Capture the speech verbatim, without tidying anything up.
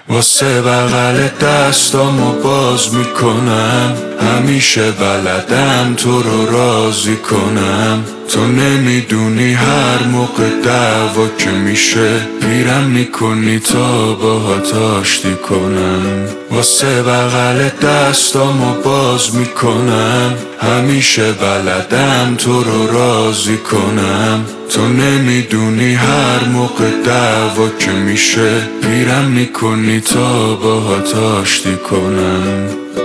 واسه بغل دستامو باز میکنم، همیشه بلدم تو رو راضی کنم. تو نمیدونی هر موقع دعوا که میشه پیرم میکنی تا باهات آشتی کنم. واسه بغل دستامو باز میکنم، همیشه بلدم تو رو راضی کنم. تو نمیدونی هر موقع دعوا که میشه پیرم میکنی تا باهات آشتی کنم.